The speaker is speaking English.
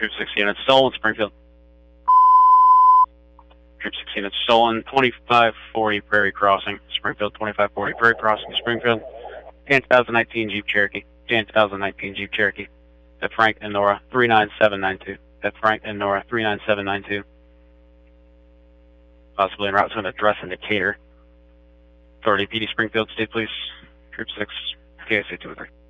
Troop 6 units stolen, Springfield. Troop 6 units stolen, 2540 Prairie Crossing, Springfield, 2540 Prairie Crossing, Springfield. Jan 2019 Jeep Cherokee, Jan 2019 Jeep Cherokee. At Frank and Nora, 39792. At Frank and Nora, 39792. Possibly en route to an address in Decatur. Authority PD Springfield State Police, Troop 6, KSA 203.